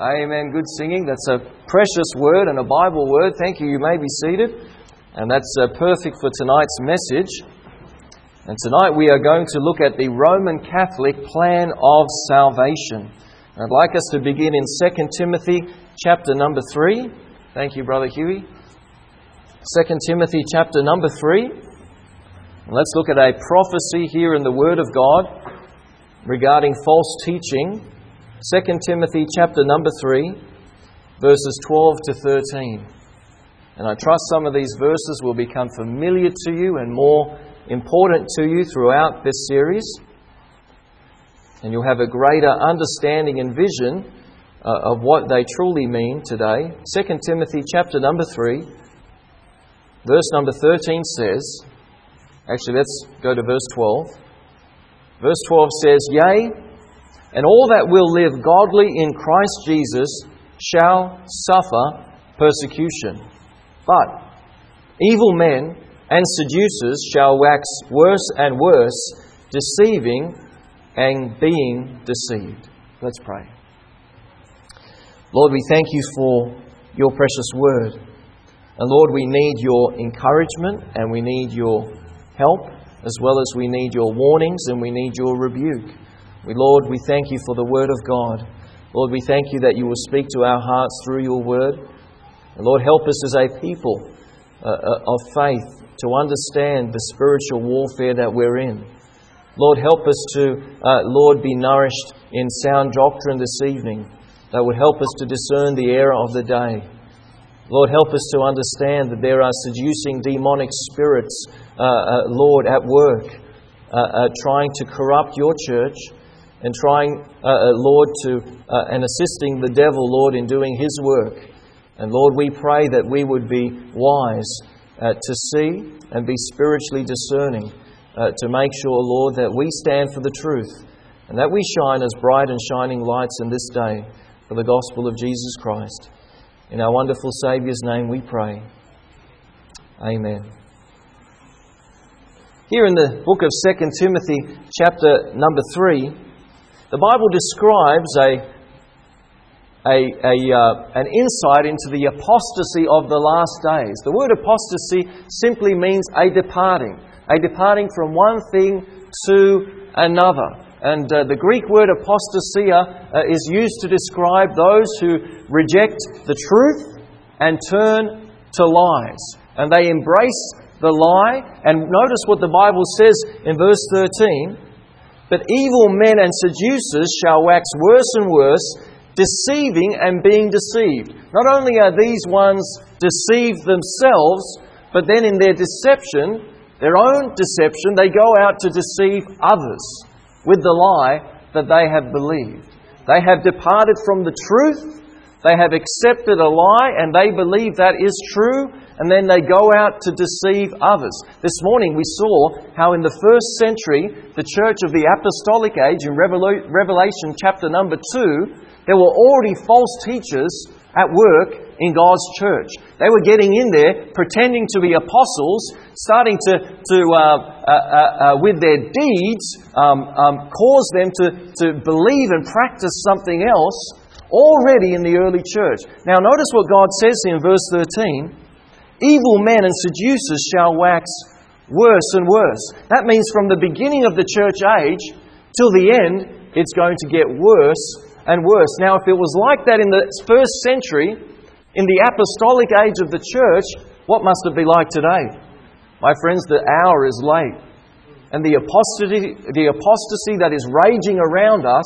Amen. Good singing. That's a precious word and a Bible word. Thank you. You may be seated. And that's perfect for tonight's message. And tonight we are going to look at the Roman Catholic plan of salvation. I'd like us to begin in 2 Timothy chapter number 3. Thank you, Brother Huey. 2 Timothy chapter number 3. And let's look at a prophecy here in the Word of God regarding false teaching. 2 Timothy chapter number 3, verses 12 to 13. And I trust some of these verses will become familiar to you and more important to you throughout this series. And you'll have a greater understanding and vision of what they truly mean today. 2 Timothy chapter number 3, verse number 13 says, actually let's go to verse 12. Verse 12 says, "Yea, and all that will live godly in Christ Jesus shall suffer persecution. But evil men and seducers shall wax worse and worse, deceiving and being deceived." Let's pray. Lord, we thank you for your precious word. And Lord, we need your encouragement and we need your help, as well as we need your warnings and we need your rebuke. Lord, we thank you for the Word of God. Lord, we thank you that you will speak to our hearts through your Word. And Lord, help us as a people of faith to understand the spiritual warfare that we're in. Lord, help us to, Lord, be nourished in sound doctrine this evening that would help us to discern the error of the day. Lord, help us to understand that there are seducing demonic spirits, Lord, at work, trying to corrupt your church, and trying, Lord, and assisting the devil, Lord, in doing his work. And Lord, we pray that we would be wise to see and be spiritually discerning to make sure, Lord, that we stand for the truth and that we shine as bright and shining lights in this day for the gospel of Jesus Christ. In our wonderful Saviour's name we pray. Amen. Here in the book of 2 Timothy chapter number 3, the Bible describes an insight into the apostasy of the last days. The word apostasy simply means a departing from one thing to another. And the Greek word apostasia is used to describe those who reject the truth and turn to lies. And they embrace the lie. And notice what the Bible says in verse 13. "But evil men and seducers shall wax worse and worse, deceiving and being deceived." Not only are these ones deceived themselves, but then in their deception, their own deception, they go out to deceive others with the lie that they have believed. They have departed from the truth, they have accepted a lie, and they believe that is true, and then they go out to deceive others. This morning we saw how in the first century, the church of the apostolic age, in Revelation chapter number 2, there were already false teachers at work in God's church. They were getting in there, pretending to be apostles, starting to with their deeds, cause them to believe and practice something else already in the early church. Now notice what God says in verse 13. "Evil men and seducers shall wax worse and worse." That means from the beginning of the church age till the end, it's going to get worse and worse. Now, if it was like that in the first century, in the apostolic age of the church, what must it be like today? My friends, the hour is late. And the apostasy that is raging around us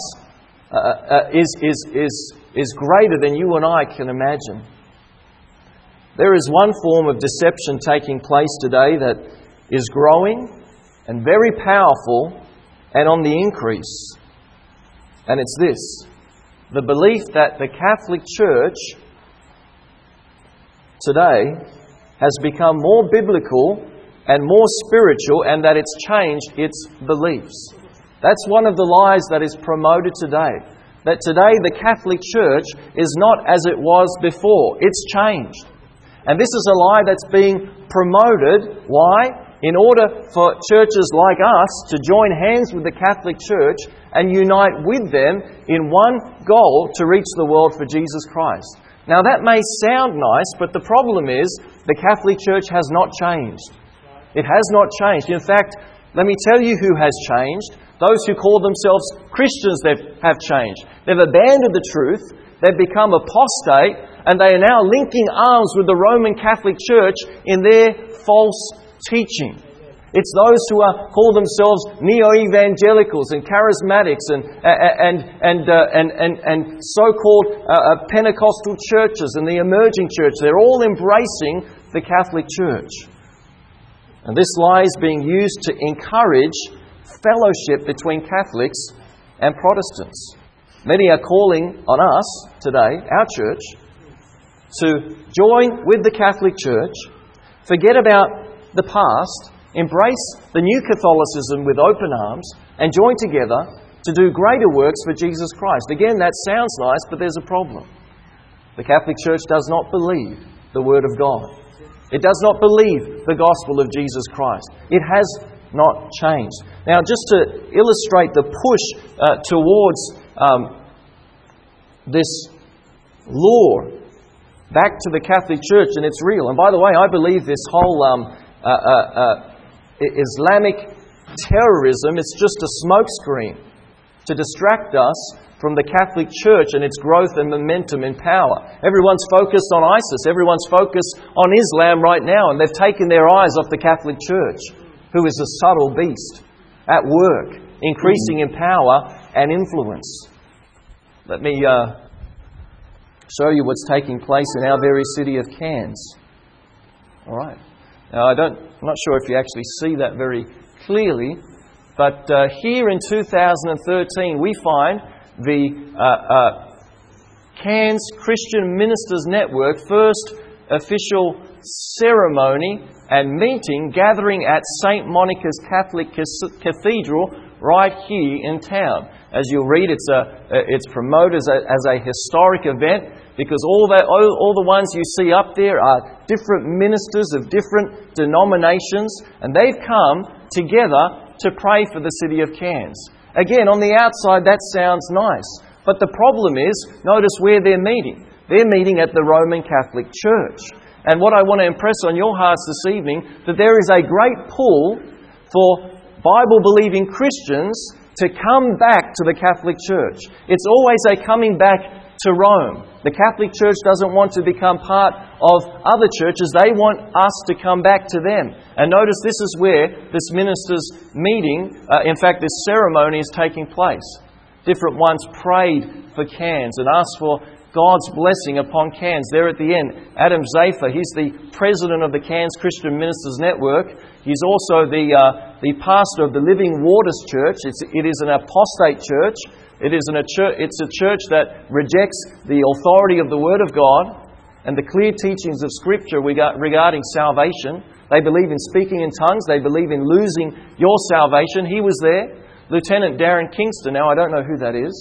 is greater than you and I can imagine. There is one form of deception taking place today that is growing and very powerful and on the increase. And it's this: the belief that the Catholic Church today has become more biblical and more spiritual, and that it's changed its beliefs. That's one of the lies that is promoted today. That today the Catholic Church is not as it was before. It's changed. And this is a lie that's being promoted. Why? In order for churches like us to join hands with the Catholic Church and unite with them in one goal to reach the world for Jesus Christ. Now that may sound nice, but the problem is the Catholic Church has not changed. It has not changed. In fact, let me tell you who has changed. Those who call themselves Christians have changed. They've abandoned the truth, they've become apostate, and they are now linking arms with the Roman Catholic Church in their false teaching. It's those who call themselves neo-evangelicals and charismatics and so-called Pentecostal churches and the emerging church. They're all embracing the Catholic Church. And this lie is being used to encourage fellowship between Catholics and Protestants. Many are calling on us today, our church, to join with the Catholic Church, forget about the past, embrace the new Catholicism with open arms, and join together to do greater works for Jesus Christ. Again, that sounds nice, but there's a problem. The Catholic Church does not believe the Word of God. It does not believe the gospel of Jesus Christ. It has not changed. Now, just to illustrate the push towards this lure back to the Catholic Church, and it's real. And by the way, I believe this whole Islamic terrorism, it's just a smokescreen to distract us from the Catholic Church and its growth and momentum and power. Everyone's focused on ISIS. Everyone's focused on Islam right now, and they've taken their eyes off the Catholic Church, who is a subtle beast at work, increasing in power and influence. Let me show you what's taking place in our very city of Cairns. All right. Now, I'm not sure if you actually see that very clearly, but here in 2013 we find the Cairns Christian Ministers Network first official ceremony and meeting gathering at St. Monica's Catholic Cathedral right here in town. As you'll read, it's promoted as a historic event because all the ones you see up there are different ministers of different denominations, and they've come together to pray for the city of Cairns. Again, on the outside that sounds nice, but the problem is, notice where they're meeting. They're meeting at the Roman Catholic Church. And what I want to impress on your hearts this evening, that there is a great pull for Bible-believing Christians to come back to the Catholic Church. It's always a coming back to Rome. The Catholic Church doesn't want to become part of other churches. They want us to come back to them. And notice this is where this ministers' meeting, in fact this ceremony is taking place. Different ones prayed for Cairns and asked for God's blessing upon Cairns. There at the end, Adam Zafer, he's the president of the Cairns Christian Ministers Network. He's also the pastor of the Living Waters Church. It is an apostate church. It's a church that rejects the authority of the Word of God and the clear teachings of Scripture regarding salvation. They believe in speaking in tongues. They believe in losing your salvation. He was there. Lieutenant Darren Kingston. Now, I don't know who that is,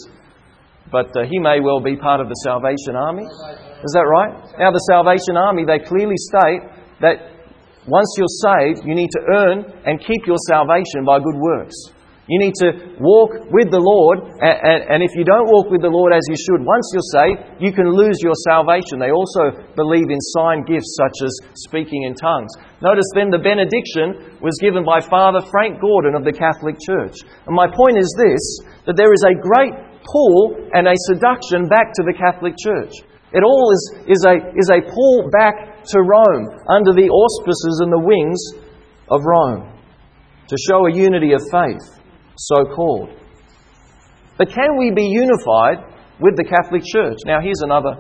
but he may well be part of the Salvation Army. Is that right? Now, the Salvation Army, they clearly state that once you're saved, you need to earn and keep your salvation by good works. You need to walk with the Lord, and if you don't walk with the Lord as you should, once you're saved, you can lose your salvation. They also believe in sign gifts such as speaking in tongues. Notice then the benediction was given by Father Frank Gordon of the Catholic Church. And my point is this, that there is a great pull and a seduction back to the Catholic Church. It all is a pull back to Rome under the auspices and the wings of Rome to show a unity of faith. So-called. But can we be unified with the Catholic Church? Now here's another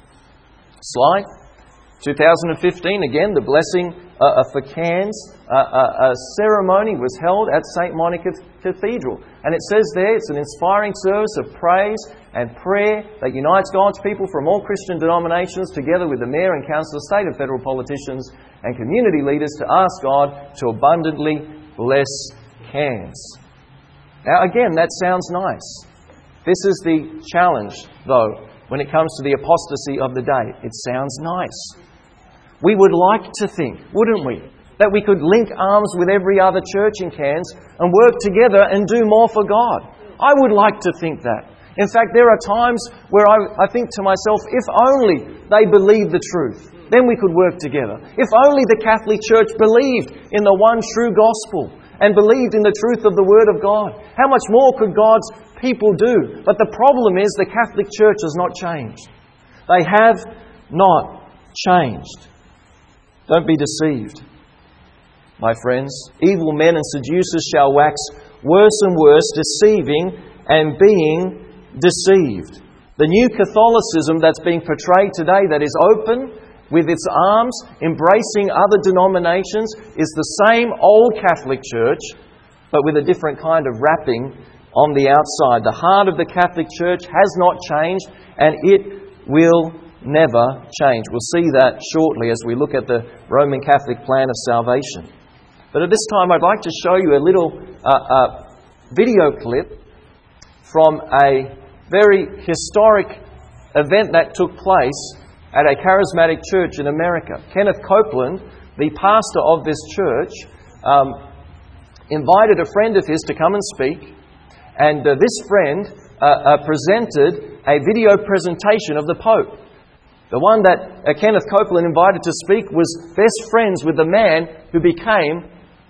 slide. 2015, again, the blessing for Cairns. A ceremony was held at St. Monica Cathedral. And it says there, it's an inspiring service of praise and prayer that unites God's people from all Christian denominations together with the Mayor and Council of State and federal politicians and community leaders to ask God to abundantly bless Cairns. Now again, that sounds nice. This is the challenge, though, when it comes to the apostasy of the day. It sounds nice. We would like to think, wouldn't we, that we could link arms with every other church in Cairns and work together and do more for God. I would like to think that. In fact, there are times where I think to myself, if only they believed the truth, then we could work together. If only the Catholic Church believed in the one true gospel and believed in the truth of the Word of God, how much more could God's people do? But the problem is the Catholic Church has not changed. They have not changed. Don't be deceived, my friends. Evil men and seducers shall wax worse and worse, deceiving and being deceived. The new Catholicism that's being portrayed today, that is open with its arms, embracing other denominations, is the same old Catholic Church, but with a different kind of wrapping on the outside. The heart of the Catholic Church has not changed, and it will never change. We'll see that shortly as we look at the Roman Catholic plan of salvation. But at this time, I'd like to show you a little video clip from a very historic event that took place at a charismatic church in America. Kenneth Copeland, the pastor of this church, invited a friend of his to come and speak, and this friend presented a video presentation of the Pope. The one that Kenneth Copeland invited to speak was best friends with the man who became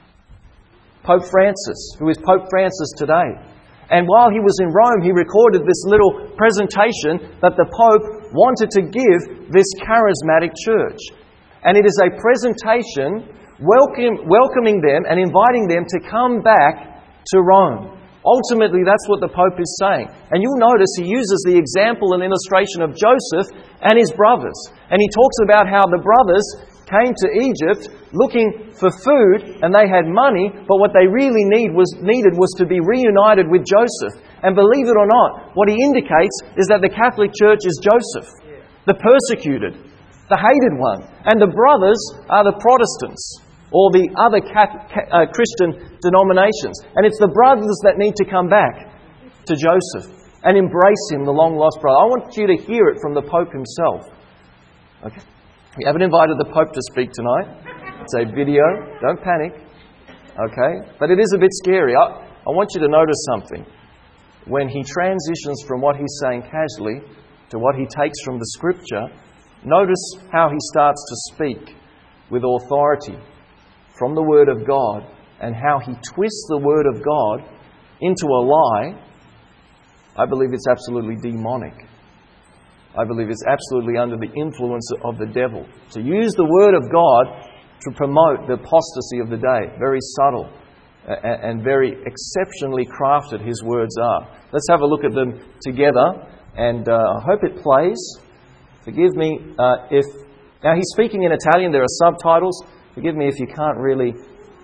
Pope Francis, who is Pope Francis today. And while he was in Rome, he recorded this little presentation that the Pope wanted to give this charismatic church. And it is a presentation welcoming them and inviting them to come back to Rome. Ultimately, that's what the Pope is saying. And you'll notice he uses the example and illustration of Joseph and his brothers. And he talks about how the brothers came to Egypt looking for food and they had money, but what they really needed was to be reunited with Joseph. And believe it or not, what he indicates is that the Catholic Church is Joseph, the persecuted, the hated one. And the brothers are the Protestants, or the other Christian denominations. And it's the brothers that need to come back to Joseph and embrace him, the long-lost brother. I want you to hear it from the Pope himself. Okay. We haven't invited the Pope to speak tonight. It's a video. Don't panic. Okay? But it is a bit scary. I want you to notice something. When he transitions from what he's saying casually to what he takes from the Scripture, notice how he starts to speak with authority from the Word of God, and how he twists the Word of God into a lie. I believe it's absolutely demonic. I believe it's absolutely under the influence of the devil. To use the Word of God to promote the apostasy of the day. Very subtle and very exceptionally crafted his words are. Let's have a look at them together, and I hope it plays. Forgive me if... Now he's speaking in Italian, there are subtitles. Forgive me if you can't really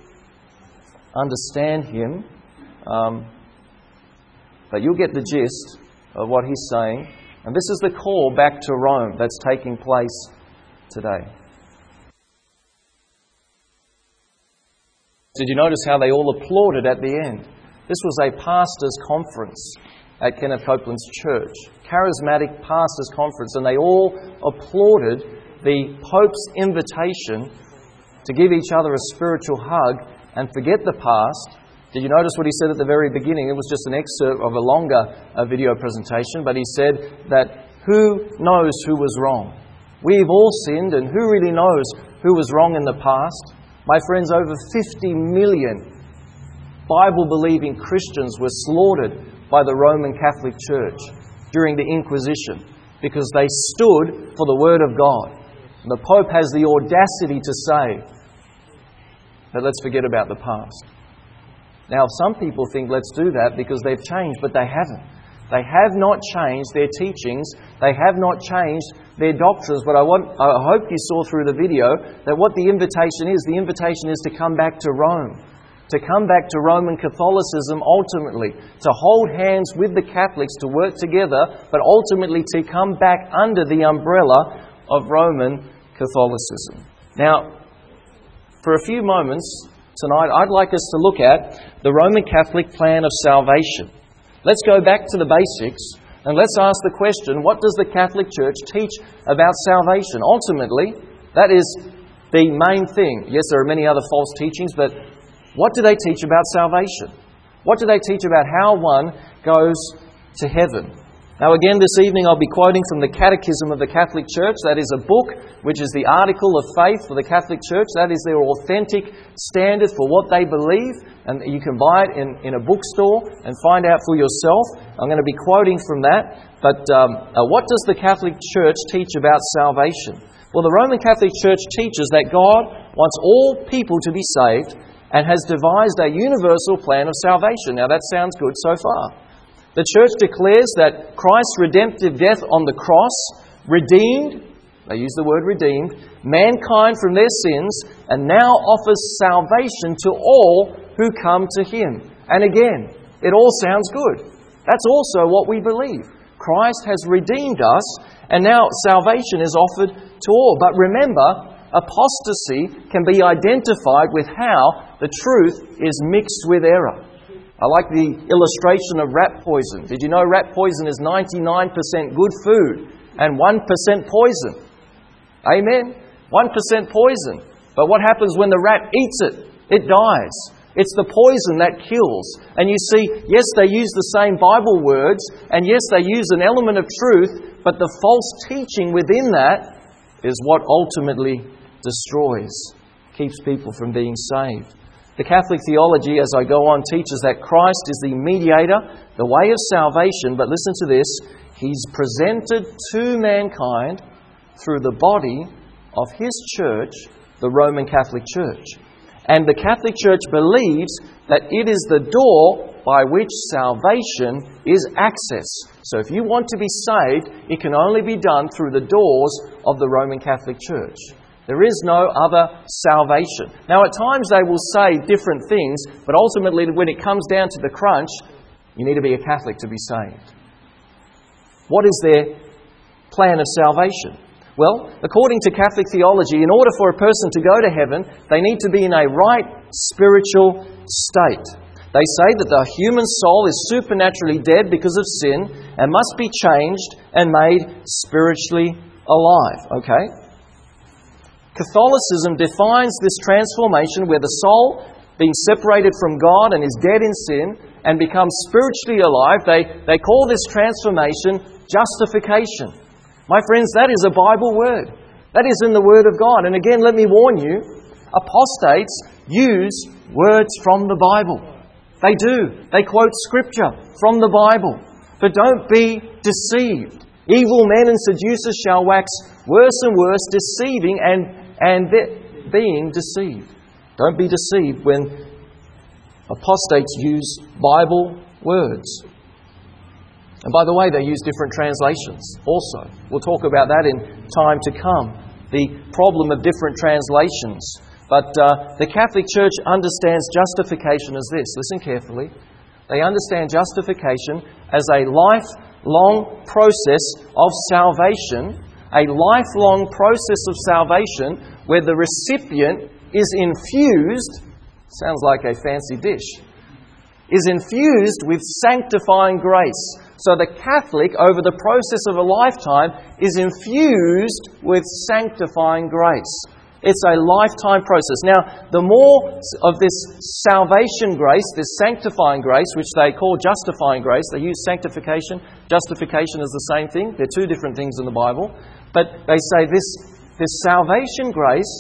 understand him. But you'll get the gist of what he's saying. And this is the call back to Rome that's taking place today. Did you notice how they all applauded at the end? This was a pastors' conference at Kenneth Copeland's church. Charismatic pastors' conference. And they all applauded the Pope's invitation to give each other a spiritual hug and forget the past. Did you notice what he said at the very beginning? It was just an excerpt of a longer video presentation, but he said that who knows who was wrong? We've all sinned, and who really knows who was wrong in the past? My friends, over 50 million Bible-believing Christians were slaughtered by the Roman Catholic Church during the Inquisition because they stood for the Word of God. And the Pope has the audacity to say that let's forget about the past. Now, some people think let's do that because they've changed, but they haven't. They have not changed their teachings. They have not changed their doctrines. But I hope you saw through the video that what the invitation is to come back to Rome. To come back to Roman Catholicism ultimately. To hold hands with the Catholics, to work together, but ultimately to come back under the umbrella of Roman Catholicism. Now, for a few moments tonight, I'd like us to look at the Roman Catholic plan of salvation. Let's go back to the basics and let's ask the question, what does the Catholic Church teach about salvation? Ultimately, that is the main thing. Yes, there are many other false teachings, but what do they teach about salvation? What do they teach about how one goes to heaven. Now again this evening I'll be quoting from the Catechism of the Catholic Church. That is a book which is the article of faith for the Catholic Church. That is their authentic standard for what they believe, and you can buy it in a bookstore and find out for yourself. I'm going to be quoting from that. But what does the Catholic Church teach about salvation? Well, the Roman Catholic Church teaches that God wants all people to be saved and has devised a universal plan of salvation. Now that sounds good so far. The Church declares that Christ's redemptive death on the cross redeemed, they use the word redeemed, mankind from their sins and now offers salvation to all who come to Him. And again, it all sounds good. That's also what we believe. Christ has redeemed us and now salvation is offered to all. But remember, apostasy can be identified with how the truth is mixed with error. I like the illustration of rat poison. Did you know rat poison is 99% good food and 1% poison? Amen? 1% poison. But what happens when the rat eats it? It dies. It's the poison that kills. And you see, yes, they use the same Bible words, and yes, they use an element of truth, but the false teaching within that is what ultimately destroys, keeps people from being saved. The Catholic theology, as I go on, teaches that Christ is the mediator, the way of salvation, but listen to this, He's presented to mankind through the body of His church, the Roman Catholic Church. And the Catholic Church believes that it is the door by which salvation is accessed. So if you want to be saved, it can only be done through the doors of the Roman Catholic Church. There is no other salvation. Now at times they will say different things, but ultimately when it comes down to the crunch, you need to be a Catholic to be saved. What is their plan of salvation? Well, according to Catholic theology, in order for a person to go to heaven, they need to be in a right spiritual state. They say that the human soul is supernaturally dead because of sin and must be changed and made spiritually alive. Okay? Catholicism defines this transformation where the soul, being separated from God and is dead in sin and becomes spiritually alive, they call this transformation justification. My friends, that is a Bible word. That is in the Word of God. And again, let me warn you, apostates use words from the Bible. They do. They quote Scripture from the Bible. But don't be deceived. Evil men and seducers shall wax worse and worse, deceiving and being deceived. Don't be deceived when apostates use Bible words. And by the way, they use different translations also. We'll talk about that in time to come, the problem of different translations. But the Catholic Church understands justification as this. Listen carefully. They understand justification as a lifelong process of salvation, a lifelong process of salvation where the recipient is infused, sounds like a fancy dish, is infused with sanctifying grace. So the Catholic, over the process of a lifetime, is infused with sanctifying grace. It's a lifetime process. Now, the more of this salvation grace, this sanctifying grace, which they call justifying grace, they use sanctification. Justification is the same thing. They're two different things in the Bible. But they say this salvation grace,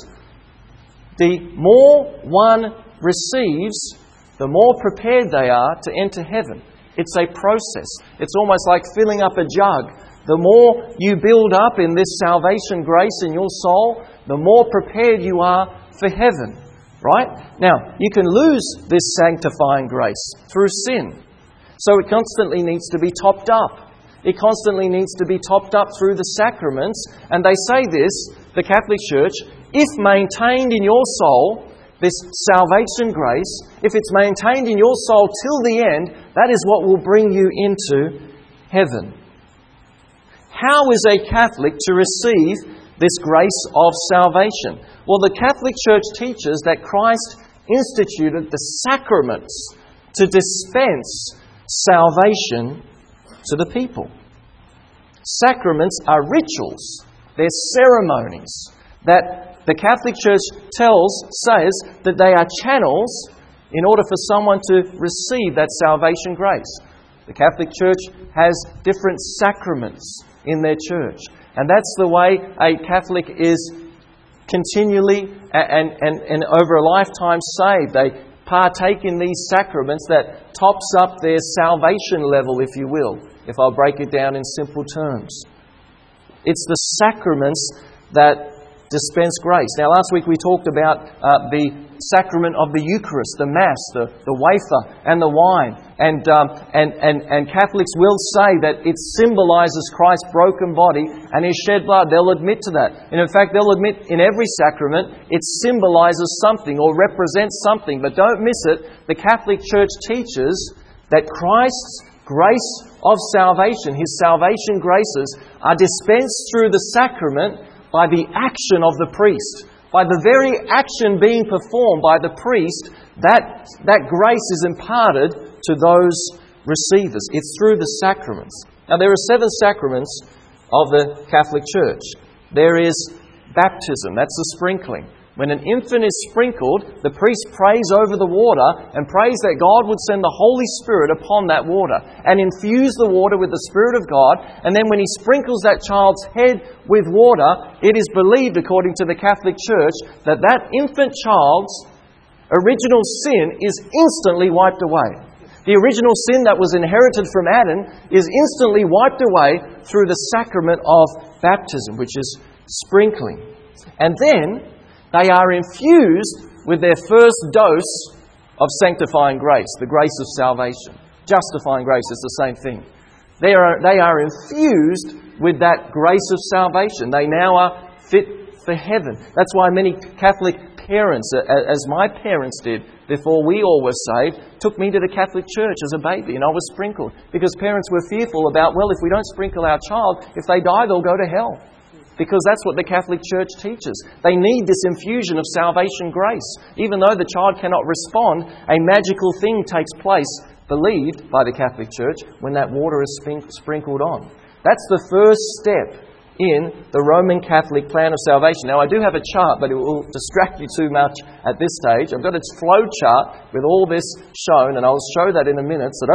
the more one receives, the more prepared they are to enter heaven. It's a process. It's almost like filling up a jug. The more you build up in this salvation grace in your soul, the more prepared you are for heaven. Right? Now, you can lose this sanctifying grace through sin. So it constantly needs to be topped up. It constantly needs to be topped up through the sacraments. And they say this, the Catholic Church, if maintained in your soul, this salvation grace, if it's maintained in your soul till the end, that is what will bring you into heaven. How is a Catholic to receive this grace of salvation? Well, the Catholic Church teaches that Christ instituted the sacraments to dispense salvation to the people. Sacraments are rituals. They're ceremonies that the Catholic Church says that they are channels in order for someone to receive that salvation grace. The Catholic Church has different sacraments in their church. And that's the way a Catholic is continually and over a lifetime saved. They partake in these sacraments that tops up their salvation level, if you will, if I'll break it down in simple terms. It's the sacraments that dispense grace. Now, last week we talked about the sacrament of the Eucharist, the Mass, the wafer and the wine. And Catholics will say that it symbolizes Christ's broken body and His shed blood. They'll admit to that. And in fact, they'll admit in every sacrament it symbolizes something or represents something. But don't miss it, the Catholic Church teaches that Christ's grace of salvation, His salvation graces, are dispensed through the sacrament by the action of the priest. By the very action being performed by the priest, that grace is imparted to those receivers. It's through the sacraments. Now, there are 7 sacraments of the Catholic Church. There is baptism, that's the sprinkling. When an infant is sprinkled, the priest prays over the water and prays that God would send the Holy Spirit upon that water and infuse the water with the Spirit of God. And then when He sprinkles that child's head with water, it is believed, according to the Catholic Church, that that infant child's original sin is instantly wiped away. The original sin that was inherited from Adam is instantly wiped away through the sacrament of baptism, which is sprinkling. And then they are infused with their first dose of sanctifying grace, the grace of salvation. Justifying grace is the same thing. They are infused with that grace of salvation. They now are fit for heaven. That's why many Catholic parents, as my parents did before we all were saved, took me to the Catholic Church as a baby and I was sprinkled. Because parents were fearful about, well, if we don't sprinkle our child, if they die, they'll go to hell. Because that's what the Catholic Church teaches. They need this infusion of salvation grace. Even though the child cannot respond, a magical thing takes place, believed by the Catholic Church, when that water is sprinkled on. That's the first step in the Roman Catholic plan of salvation. Now, I do have a chart, but it will distract you too much at this stage. I've got a flow chart with all this shown, and I'll show that in a minute. So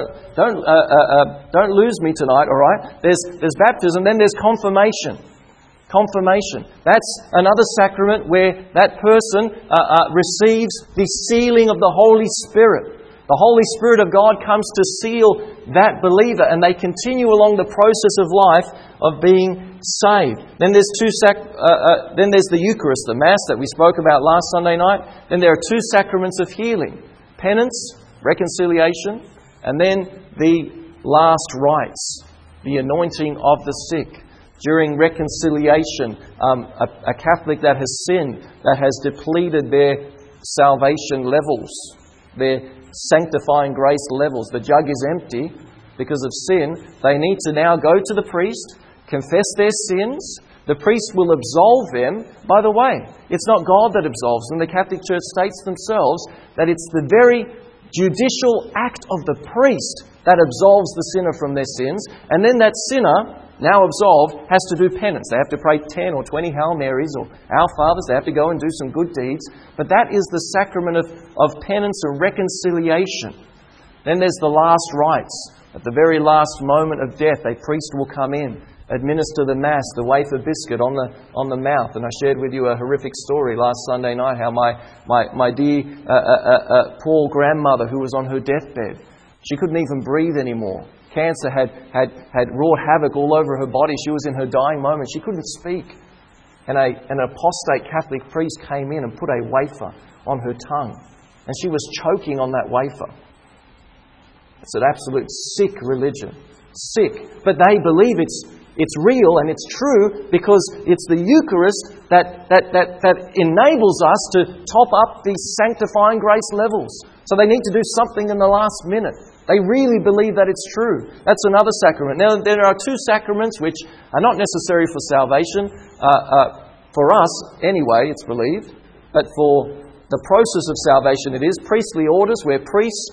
don't lose me tonight. All right? There's baptism, then there's confirmation. Confirmation. That's another sacrament where that person receives the sealing of the Holy Spirit. The Holy Spirit of God comes to seal that believer and they continue along the process of life of being saved. Then there's then there's the Eucharist, the Mass that we spoke about last Sunday night. Then there are 2 sacraments of healing. Penance, reconciliation, and then the last rites, the anointing of the sick. During reconciliation, a Catholic that has sinned, that has depleted their salvation levels, their sanctifying grace levels, the jug is empty because of sin, they need to now go to the priest, confess their sins. The priest will absolve them. By the way, it's not God that absolves them. The Catholic Church states themselves that it's the very judicial act of the priest that absolves the sinner from their sins. And then that sinner, now absolved, has to do penance. They have to pray 10 or 20 Hail Marys or Our Fathers. They have to go and do some good deeds. But that is the sacrament of penance and reconciliation. Then there's the last rites. At the very last moment of death, a priest will come in, administer the Mass, the wafer biscuit on the mouth. And I shared with you a horrific story last Sunday night, how my dear poor grandmother, who was on her deathbed, she couldn't even breathe anymore. Cancer had wrought havoc all over her body. She was in her dying moment. She couldn't speak. And an apostate Catholic priest came in and put a wafer on her tongue. And she was choking on that wafer. It's an absolute sick religion. Sick. But they believe it's real and it's true because it's the Eucharist that enables us to top up these sanctifying grace levels. So they need to do something in the last minute. They really believe that it's true. That's another sacrament. Now, there are 2 sacraments which are not necessary for salvation. For us, anyway, it's believed. But for the process of salvation. It is priestly orders where priests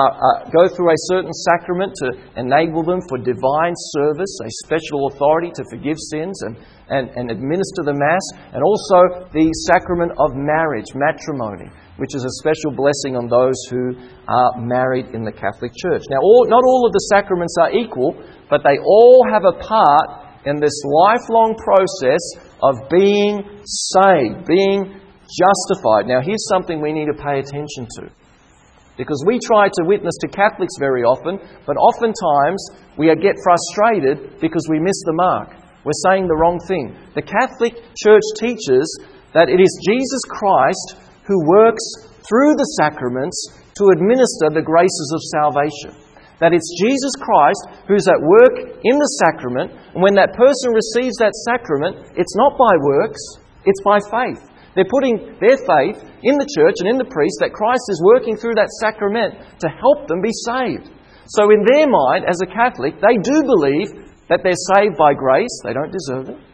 go through a certain sacrament to enable them for divine service, a special authority to forgive sins and administer the Mass, and also the sacrament of marriage, matrimony, which is a special blessing on those who are married in the Catholic Church. Now, not all of the sacraments are equal, but they all have a part in this lifelong process of being saved, being justified. Now, here's something we need to pay attention to. Because we try to witness to Catholics very often, but oftentimes we get frustrated because we miss the mark. We're saying the wrong thing. The Catholic Church teaches that it is Jesus Christ who works through the sacraments to administer the graces of salvation. That it's Jesus Christ who's at work in the sacrament, and when that person receives that sacrament, it's not by works, it's by faith. They're putting their faith in the church and in the priest that Christ is working through that sacrament to help them be saved. So in their mind, as a Catholic, they do believe that they're saved by grace. They don't deserve it.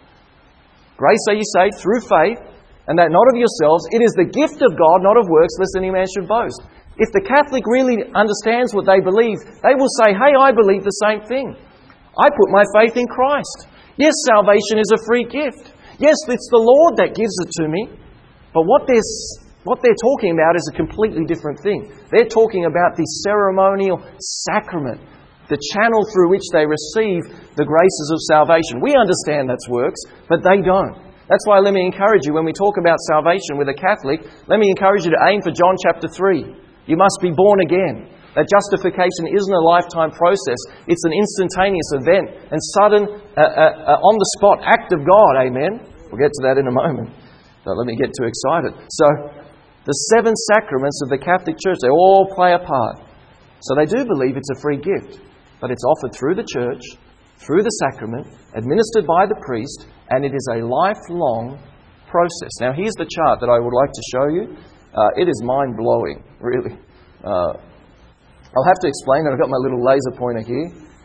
Grace are you saved through faith, and that not of yourselves. It is the gift of God, not of works, lest any man should boast. If the Catholic really understands what they believe, they will say, hey, I believe the same thing. I put my faith in Christ. Yes, salvation is a free gift. Yes, it's the Lord that gives it to me. But what they're talking about is a completely different thing. They're talking about the ceremonial sacrament, the channel through which they receive the graces of salvation. We understand that's works, but they don't. That's why let me encourage you, when we talk about salvation with a Catholic, let me encourage you to aim for John chapter 3. You must be born again. That justification isn't a lifetime process. It's an instantaneous event and sudden, on-the-spot act of God. Amen? We'll get to that in a moment. Don't let me get too excited. So, the 7 sacraments of the Catholic Church, they all play a part. So they do believe it's a free gift, but it's offered through the church, through the sacrament, administered by the priest, and it is a lifelong process. Now, here's the chart that I would like to show you. It is mind-blowing, really. I'll have to explain that. I've got my little laser pointer here.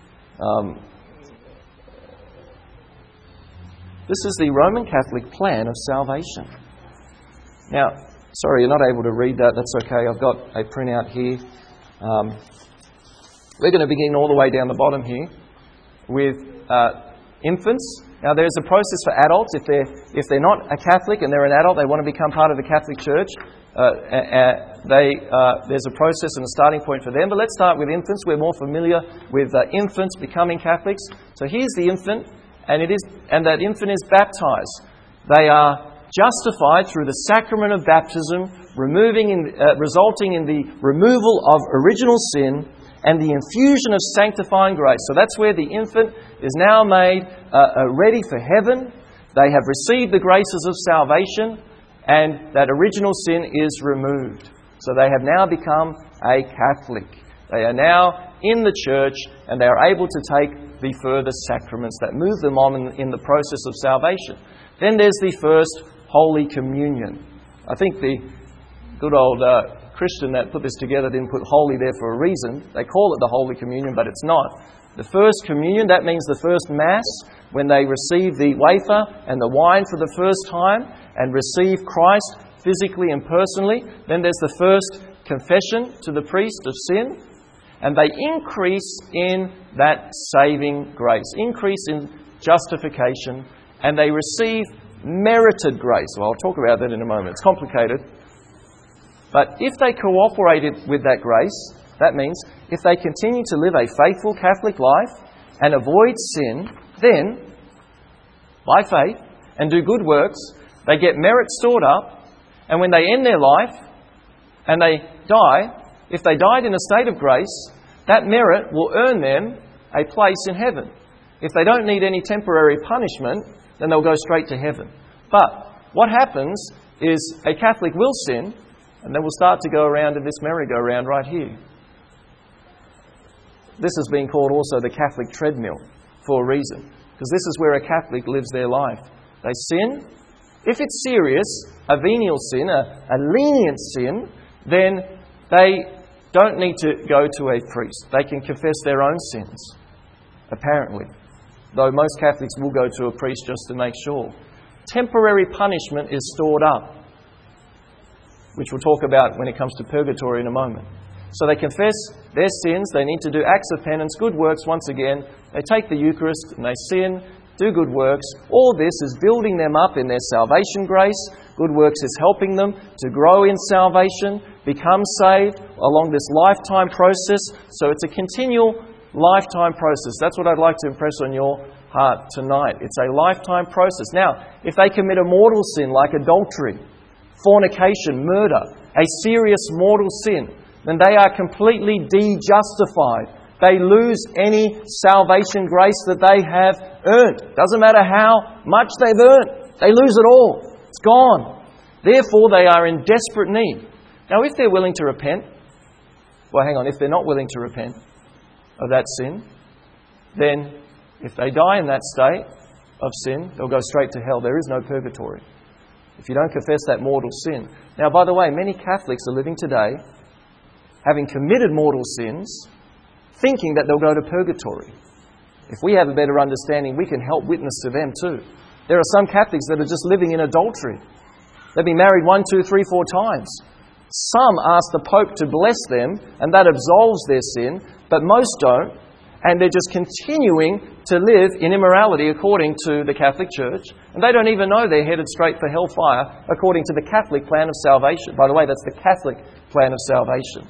This is the Roman Catholic plan of salvation. Now, sorry, you're not able to read that. That's okay. I've got a printout here. We're going to begin all the way down the bottom here with infants. Now, there's a process for adults. If they're not a Catholic and they're an adult, they want to become part of the Catholic Church, there's a process and a starting point for them. But let's start with infants. We're more familiar with infants becoming Catholics. So here's the infant. And that infant is baptized. They are justified through the sacrament of baptism, resulting in the removal of original sin and the infusion of sanctifying grace. So that's where the infant is now made ready for heaven. They have received the graces of salvation, and that original sin is removed. So they have now become a Catholic. They are now in the church, and they are able to take the further sacraments that move them on in the process of salvation. Then there's the first Holy Communion. I think the good old Christian that put this together didn't put holy there for a reason. They call it the Holy Communion, but it's not. The first communion, that means the first Mass, when they receive the wafer and the wine for the first time and receive Christ physically and personally. Then there's the first confession to the priest of sin. And they increase in that saving grace, increase in justification, and they receive merited grace. Well, I'll talk about that in a moment. It's complicated. But if they cooperated with that grace, that means if they continue to live a faithful Catholic life and avoid sin, then, by faith, and do good works, they get merit stored up, and when they end their life and they die, if they died in a state of grace, that merit will earn them a place in heaven. If they don't need any temporary punishment, then they'll go straight to heaven. But what happens is a Catholic will sin, and then we'll start to go around in this merry-go-round right here. This has been called also the Catholic treadmill for a reason, because this is where a Catholic lives their life. They sin. If it's serious, a venial sin, a lenient sin, then they don't need to go to a priest. They can confess their own sins, apparently. Though most Catholics will go to a priest just to make sure. Temporary punishment is stored up. which we'll talk about when it comes to purgatory in a moment. So they confess their sins, they need to do acts of penance, good works once again. They take the Eucharist and they sin, do good works. All this is building them up in their salvation grace. Good works is helping them to grow in salvation, become saved along this lifetime process. So it's a continual lifetime process. That's what I'd like to impress on your heart tonight. It's a lifetime process. Now, if they commit a mortal sin like adultery, fornication, murder, a serious mortal sin, then they are completely de-justified. They lose any salvation grace that they have earned. Doesn't matter how much they've earned. They lose it all. It's gone. Therefore, they are in desperate need. Now, if they're willing to repent, if they're not willing to repent of that sin, then if they die in that state of sin, they'll go straight to hell. There is no purgatory if you don't confess that mortal sin. Now, by the way, many Catholics are living today having committed mortal sins, thinking that they'll go to purgatory. If we have a better understanding, we can help witness to them too. There are some Catholics that are just living in adultery. They've been married 1, 2, 3, 4 times. Some ask the Pope to bless them, and that absolves their sin, but most don't, and they're just continuing to live in immorality according to the Catholic Church, and they don't even know they're headed straight for hellfire according to the Catholic plan of salvation. By the way, that's the Catholic plan of salvation.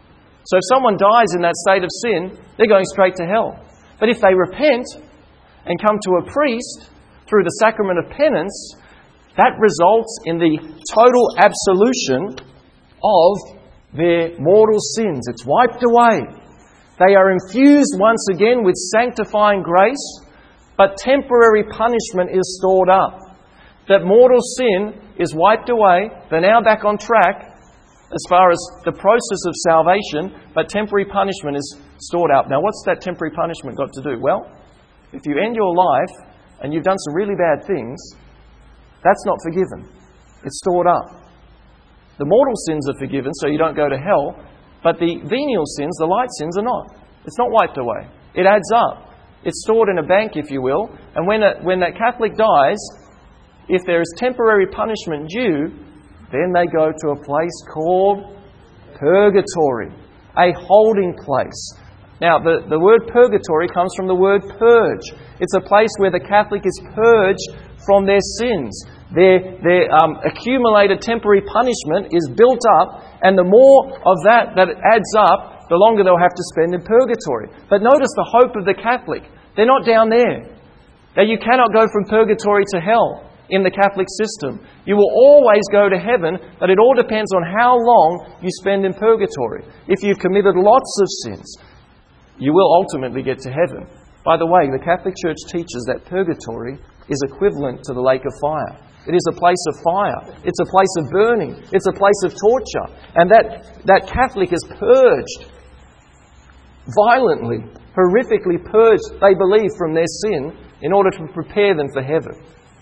So if someone dies in that state of sin, they're going straight to hell. But if they repent and come to a priest through the sacrament of penance, that results in the total absolution of their mortal sins. It's wiped away. They are infused once again with sanctifying grace, but temporary punishment is stored up. That mortal sin is wiped away. They're now back on track as far as the process of salvation, but temporary punishment is stored up. Now, what's that temporary punishment got to do? Well, if you end your life and you've done some really bad things, that's not forgiven. It's stored up. The mortal sins are forgiven, so you don't go to hell, but the venial sins, the light sins, are not. It's not wiped away. It adds up. It's stored in a bank, if you will, and when that Catholic dies, if there is temporary punishment due, then they go to a place called purgatory, a holding place. Now, the word purgatory comes from the word purge. It's a place where the Catholic is purged from their sins. Their accumulated temporary punishment is built up, and the more of that adds up, the longer they'll have to spend in purgatory. But notice the hope of the Catholic. They're not down there. Now, you cannot go from purgatory to hell in the Catholic system. You will always go to heaven, but it all depends on how long you spend in purgatory. If you've committed lots of sins, you will ultimately get to heaven. By the way, the Catholic Church teaches that purgatory is equivalent to the lake of fire. It is a place of fire. It's a place of burning. It's a place of torture. And that Catholic is purged violently, horrifically purged, they believe, from their sin in order to prepare them for heaven.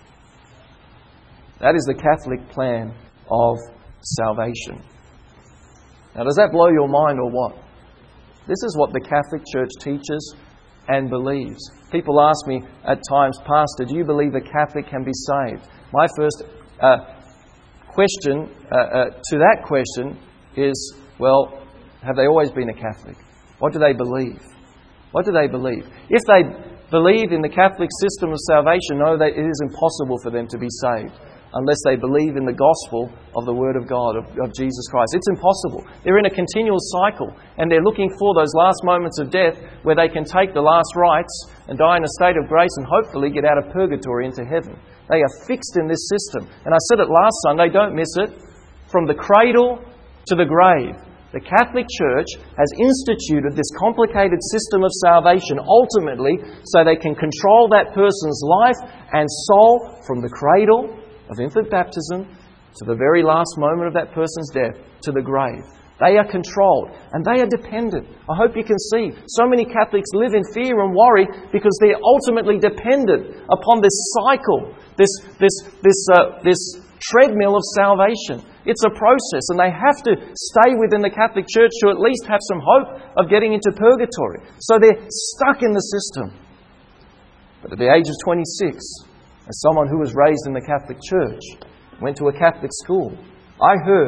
That is the Catholic plan of salvation. Now, does that blow your mind or what? This is what the Catholic Church teaches and believes. People ask me at times, Pastor, do you believe a Catholic can be saved? My first question to that question is, well, have they always been a Catholic? What do they believe? What do they believe? If they believe in the Catholic system of salvation, no, it is impossible for them to be saved unless they believe in the gospel of the Word of God, of Jesus Christ. It's impossible. They're in a continual cycle, and they're looking for those last moments of death where they can take the last rites and die in a state of grace and hopefully get out of purgatory into heaven. They are fixed in this system. And I said it last Sunday, don't miss it, from the cradle to the grave. The Catholic Church has instituted this complicated system of salvation ultimately so they can control that person's life and soul from the cradle of infant baptism to the very last moment of that person's death, to the grave. They are controlled and they are dependent. I hope you can see so many Catholics live in fear and worry because they're ultimately dependent upon this cycle, this treadmill of salvation. It's a process, and they have to stay within the Catholic Church to at least have some hope of getting into purgatory. So they're stuck in the system. But at the age of 26, as someone who was raised in the Catholic Church, went to a Catholic school, I heard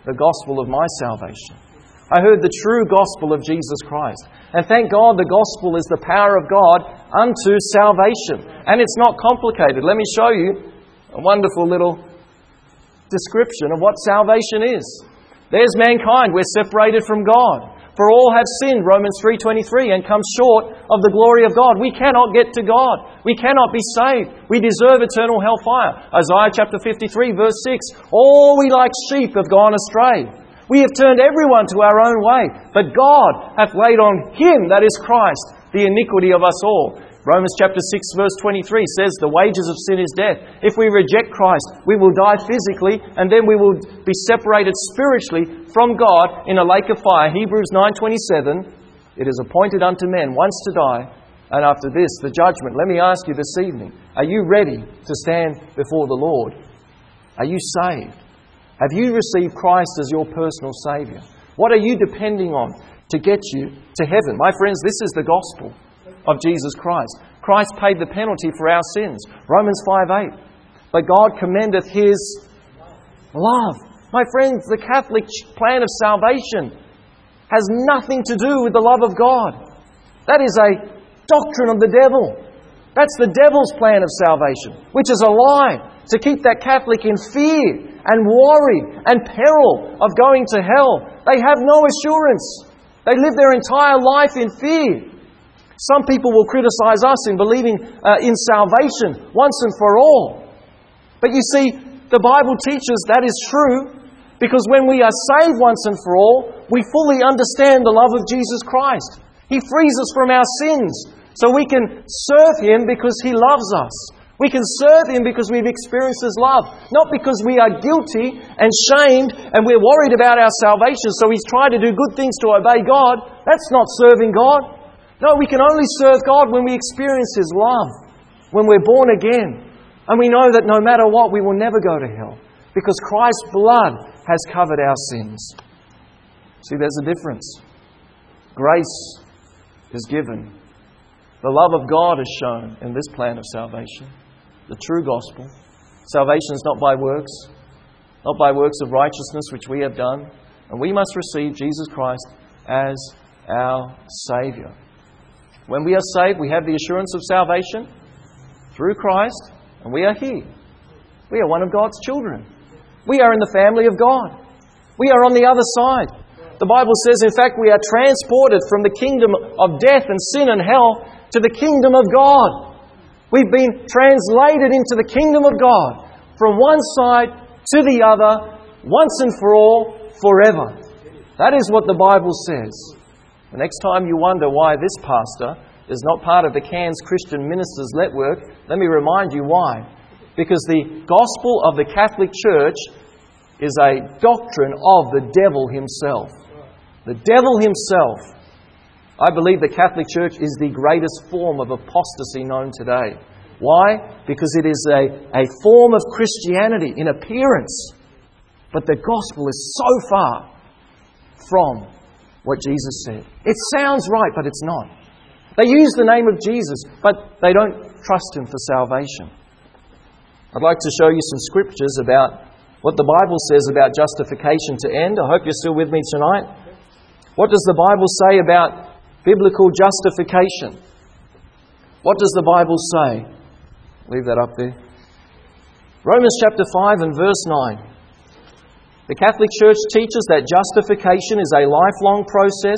the gospel of my salvation. I heard the true gospel of Jesus Christ. And thank God the gospel is the power of God unto salvation. And it's not complicated. Let me show you a wonderful little description of what salvation is. There's mankind. We're separated from God. For all have sinned, Romans 3:23, and come short of the glory of God. We cannot get to God. We cannot be saved. We deserve eternal hellfire. Isaiah chapter 53 verse 6, all we like sheep have gone astray. We have turned everyone to our own way. But God hath laid on Him, that is Christ, the iniquity of us all. Romans chapter 6 verse 23 says the wages of sin is death. If we reject Christ, we will die physically and then we will be separated spiritually from God in a lake of fire. Hebrews 9:27, it is appointed unto men once to die, and after this the judgment. Let me ask you this evening, are you ready to stand before the Lord? Are you saved? Have you received Christ as your personal Saviour? What are you depending on to get you to heaven? My friends, this is the gospel of Jesus Christ. Christ paid the penalty for our sins. Romans 5:8. But God commendeth His love. My friends, the Catholic plan of salvation has nothing to do with the love of God. That is a doctrine of the devil. That's the devil's plan of salvation, which is a lie, to keep that Catholic in fear and worry and peril of going to hell. They have no assurance. They live their entire life in fear. Some people will criticize us in believing in salvation once and for all. But you see, the Bible teaches that is true because when we are saved once and for all, we fully understand the love of Jesus Christ. He frees us from our sins so we can serve Him because He loves us. We can serve Him because we've experienced His love, not because we are guilty and shamed and we're worried about our salvation, so He's trying to do good things to obey God. That's not serving God. No, we can only serve God when we experience His love, when we're born again. And we know that no matter what, we will never go to hell because Christ's blood has covered our sins. See, there's a difference. Grace is given. The love of God is shown in this plan of salvation, the true gospel. Salvation is not by works of righteousness which we have done. And we must receive Jesus Christ as our Saviour. When we are saved, we have the assurance of salvation through Christ, and we are here. We are one of God's children. We are in the family of God. We are on the other side. The Bible says, in fact, we are transported from the kingdom of death and sin and hell to the kingdom of God. We've been translated into the kingdom of God from one side to the other, once and for all, forever. That is what the Bible says. The next time you wonder why this pastor is not part of the Cairns Christian Ministers Network, let me remind you why. Because the gospel of the Catholic Church is a doctrine of the devil himself. The devil himself. I believe the Catholic Church is the greatest form of apostasy known today. Why? Because it is a form of Christianity in appearance. But the gospel is so far from what Jesus said. It sounds right, but it's not. They use the name of Jesus, but they don't trust Him for salvation. I'd like to show you some scriptures about what the Bible says about justification to end. I hope you're still with me tonight. What does the Bible say about biblical justification? What does the Bible say? Leave that up there. Romans chapter 5 and verse 9. The Catholic Church teaches that justification is a lifelong process.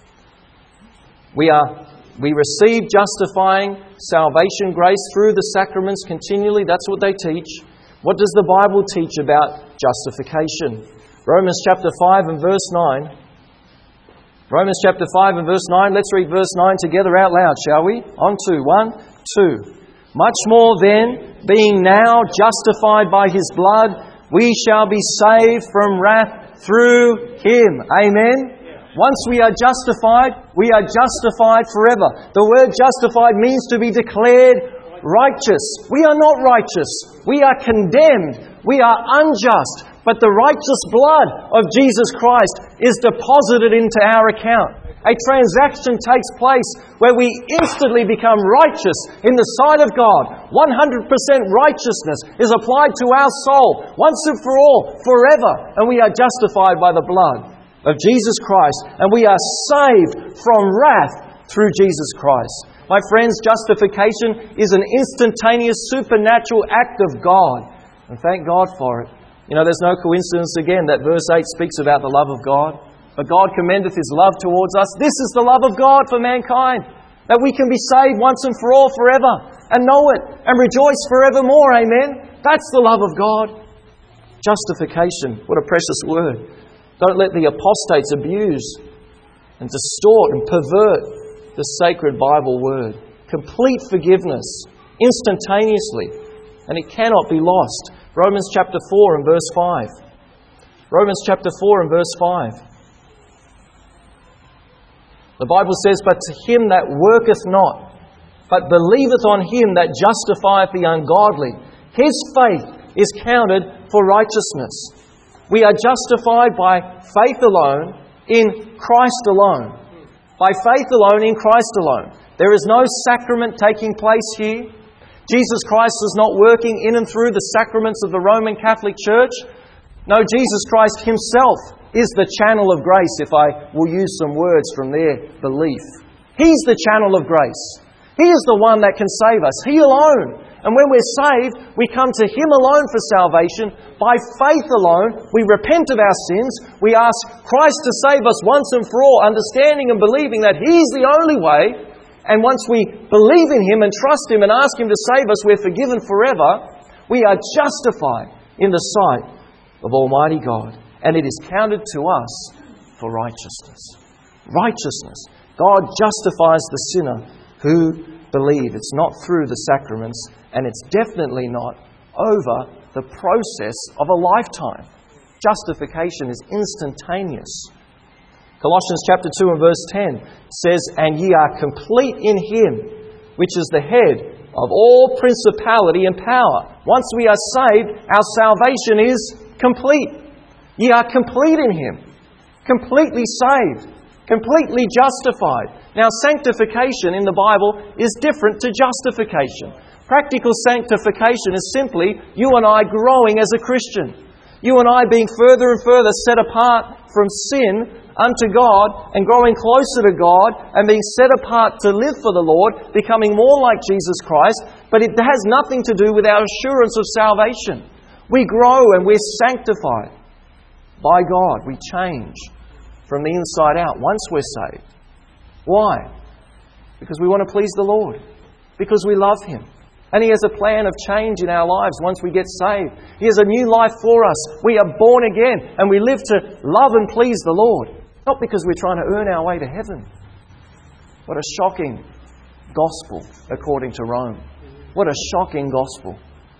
We receive justifying salvation grace through the sacraments continually. That's what they teach. What does the Bible teach about justification? Romans chapter 5 and verse 9. Romans chapter 5 and verse 9. Let's read verse 9 together out loud, shall we? On to 1, 2. Much more then, being now justified by His blood, we shall be saved from wrath through Him. Amen? Once we are justified forever. The word justified means to be declared righteous. We are not righteous. We are condemned. We are unjust. But the righteous blood of Jesus Christ is deposited into our account. A transaction takes place where we instantly become righteous in the sight of God. 100% righteousness is applied to our soul, once and for all, forever. And we are justified by the blood of Jesus Christ. And we are saved from wrath through Jesus Christ. My friends, justification is an instantaneous supernatural act of God. And thank God for it. You know, there's no coincidence again that verse 8 speaks about the love of God. But God commendeth His love towards us. This is the love of God for mankind, that we can be saved once and for all forever, and know it, and rejoice forevermore. Amen? That's the love of God. Justification. What a precious word. Don't let the apostates abuse and distort and pervert the sacred Bible word. Complete forgiveness, instantaneously, and it cannot be lost. Romans chapter 4 and verse 5. Romans chapter 4 and verse 5. The Bible says, "But to him that worketh not, but believeth on Him that justifieth the ungodly, his faith is counted for righteousness." We are justified by faith alone, in Christ alone. By faith alone, in Christ alone. There is no sacrament taking place here. Jesus Christ is not working in and through the sacraments of the Roman Catholic Church. No, Jesus Christ Himself is the channel of grace, if I will use some words from their belief. He's the channel of grace. He is the one that can save us. He alone. And when we're saved, we come to Him alone for salvation. By faith alone, we repent of our sins. We ask Christ to save us once and for all, understanding and believing that He's the only way. And once we believe in Him and trust Him and ask Him to save us, we're forgiven forever. We are justified in the sight of Almighty God. And it is counted to us for righteousness. Righteousness. God justifies the sinner who believe. It's not through the sacraments, and it's definitely not over the process of a lifetime. Justification is instantaneous. Colossians chapter 2 and verse 10 says, "And ye are complete in Him, which is the head of all principality and power." Once we are saved, our salvation is complete. Ye are complete in Him, completely saved, completely justified. Now, sanctification in the Bible is different to justification. Practical sanctification is simply you and I growing as a Christian. You and I being further and further set apart from sin unto God and growing closer to God and being set apart to live for the Lord, becoming more like Jesus Christ. But it has nothing to do with our assurance of salvation. We grow and we're sanctified by God. We change from the inside out once we're saved. Why? Because we want to please the Lord. Because we love Him. And He has a plan of change in our lives once we get saved. He has a new life for us. We are born again and we live to love and please the Lord. Not because we're trying to earn our way to heaven. What a shocking gospel according to Rome. What a shocking gospel.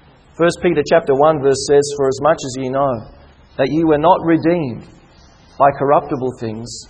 1 Peter chapter 1 verse says, "For as much as ye know that ye were not redeemed by corruptible things,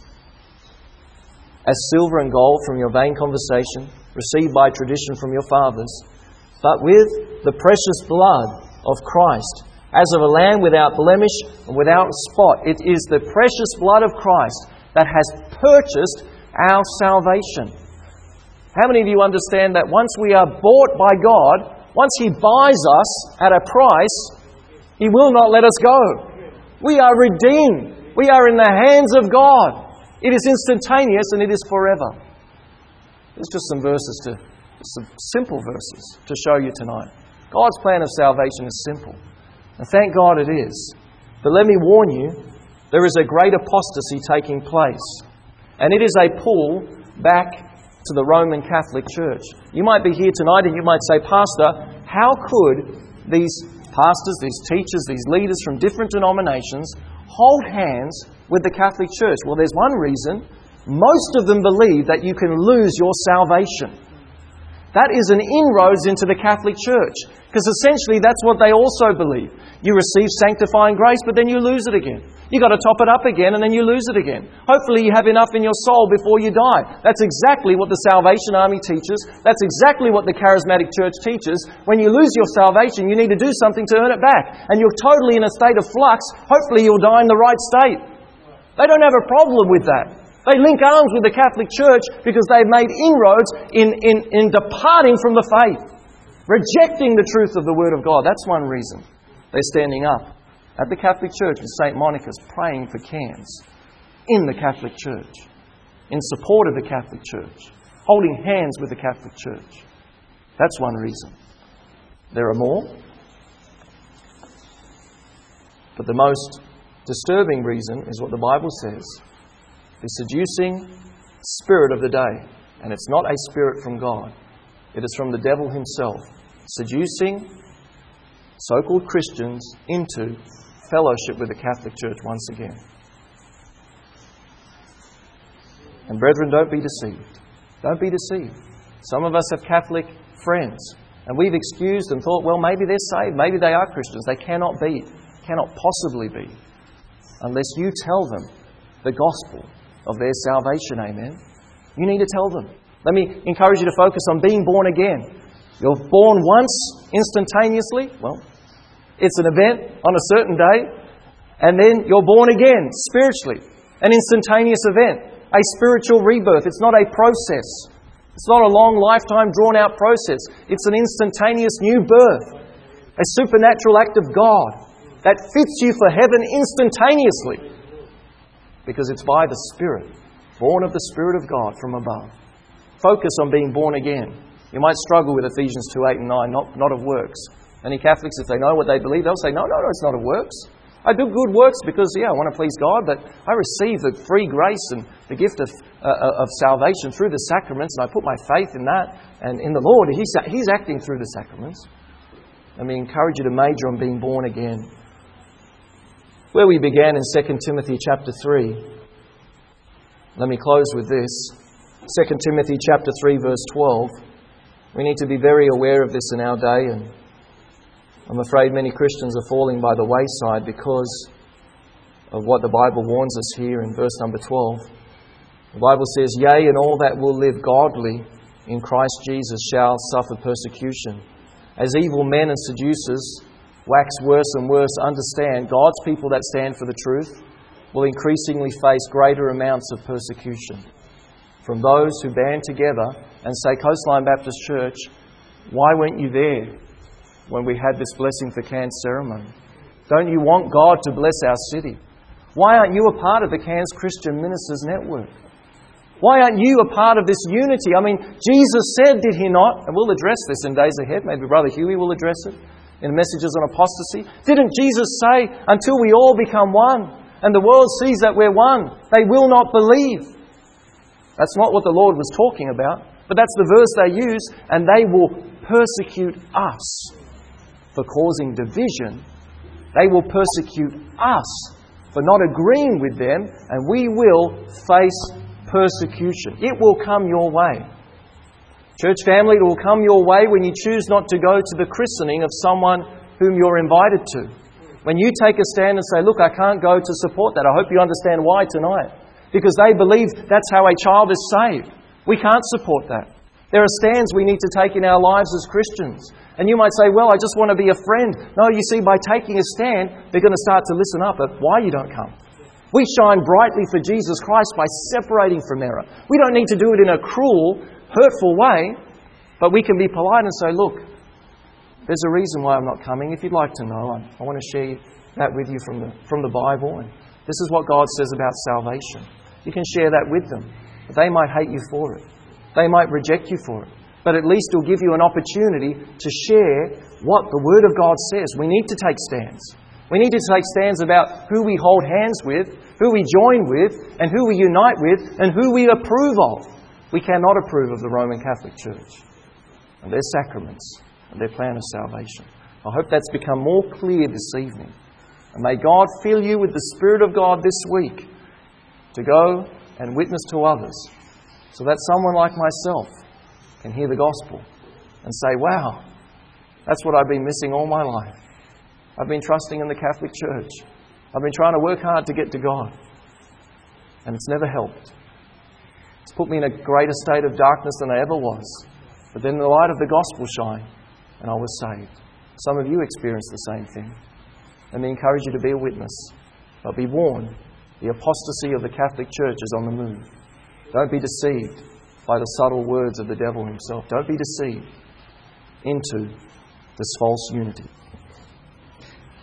as silver and gold from your vain conversation, received by tradition from your fathers, but with the precious blood of Christ, as of a lamb without blemish and without spot." It is the precious blood of Christ that has purchased our salvation. How many of you understand that once we are bought by God, once He buys us at a price, He will not let us go. We are redeemed. We are in the hands of God. It is instantaneous and it is forever. There's just some simple verses to show you tonight. God's plan of salvation is simple. And thank God it is. But let me warn you, there is a great apostasy taking place. And it is a pull back to the Roman Catholic Church. You might be here tonight and you might say, "Pastor, how could these pastors, these teachers, these leaders from different denominations hold hands with the Catholic Church?" Well, there's one reason. Most of them believe that you can lose your salvation. That is an inroads into the Catholic Church. Because essentially that's what they also believe. You receive sanctifying grace, but then you lose it again. You've got to top it up again and then you lose it again. Hopefully you have enough in your soul before you die. That's exactly what the Salvation Army teaches. That's exactly what the Charismatic Church teaches. When you lose your salvation, you need to do something to earn it back. And you're totally in a state of flux. Hopefully you'll die in the right state. They don't have a problem with that. They link arms with the Catholic Church because they've made inroads in departing from the faith, rejecting the truth of the Word of God. That's one reason they're standing up at the Catholic Church with St. Monica's, praying for Cairns, in the Catholic Church, in support of the Catholic Church, holding hands with the Catholic Church. That's one reason. There are more. But the most disturbing reason is what the Bible says. The seducing spirit of the day. And it's not a spirit from God. It is from the devil himself, seducing so-called Christians into fellowship with the Catholic Church once again. And brethren, don't be deceived. Don't be deceived. Some of us have Catholic friends, and we've excused and thought, well, maybe they're saved, maybe they are Christians. They cannot be, cannot possibly be, unless you tell them the gospel of their salvation. Amen. You need to tell them. Let me encourage you to focus on being born again. You're born once instantaneously. Well, it's an event on a certain day. And then you're born again spiritually. An instantaneous event. A spiritual rebirth. It's not a process. It's not a long lifetime drawn out process. It's an instantaneous new birth. A supernatural act of God that fits you for heaven instantaneously. Because it's by the Spirit, born of the Spirit of God from above. Focus on being born again. You might struggle with Ephesians 2:8 and 9, not of works. Many Catholics, if they know what they believe, they'll say, no, it's not of works. I do good works because, I want to please God, but I receive the free grace and the gift of salvation through the sacraments, and I put my faith in that and in the Lord. He's acting through the sacraments. Let me encourage you to major on being born again. Where we began in 2 Timothy chapter 3. Let me close with this. 2 Timothy chapter 3 verse 12. We need to be very aware of this in our day, and I'm afraid many Christians are falling by the wayside because of what the Bible warns us here in verse number 12. The Bible says, "Yea, and all that will live godly in Christ Jesus shall suffer persecution. As evil men and seducers wax worse and worse, understand God's people that stand for the truth will increasingly face greater amounts of persecution from those who band together and say, Coastline Baptist Church, why weren't you there when we had this Blessing for Cairns ceremony? Don't you want God to bless our city? Why aren't you a part of the Cairns Christian Ministers Network? Why aren't you a part of this unity? I mean, Jesus said, did He not? And we'll address this in days ahead. Maybe Brother Huey will address it in Messages on Apostasy. Didn't Jesus say, until we all become one and the world sees that we're one, they will not believe? That's not what the Lord was talking about, but that's the verse they use. And they will persecute us for causing division. They will persecute us for not agreeing with them, and we will face persecution. It will come your way. Church family, it will come your way when you choose not to go to the christening of someone whom you're invited to. When you take a stand and say, look, I can't go to support that. I hope you understand why tonight. Because they believe that's how a child is saved. We can't support that. There are stands we need to take in our lives as Christians. And you might say, well, I just want to be a friend. No, you see, by taking a stand, they're going to start to listen up at why you don't come. We shine brightly for Jesus Christ by separating from error. We don't need to do it in a cruel, hurtful way, but we can be polite and say, look, there's a reason why I'm not coming. If you'd like to know, I want to share that with you from the Bible. And this is what God says about salvation. You can share that with them. But they might hate you for it. They might reject you for it. But at least it'll give you an opportunity to share what the Word of God says. We need to take stands. We need to take stands about who we hold hands with, who we join with, and who we unite with, and who we approve of. We cannot approve of the Roman Catholic Church and their sacraments and their plan of salvation. I hope that's become more clear this evening. And may God fill you with the Spirit of God this week to go and witness to others, so that someone like myself can hear the gospel and say, wow, that's what I've been missing all my life. I've been trusting in the Catholic Church. I've been trying to work hard to get to God. And it's never helped. It's put me in a greater state of darkness than I ever was. But then the light of the gospel shined, and I was saved. Some of you experienced the same thing. Let me encourage you to be a witness. But be warned, The apostasy of the Catholic Church is on the move. Don't be deceived by the subtle words of the devil himself. Don't be deceived into this false unity.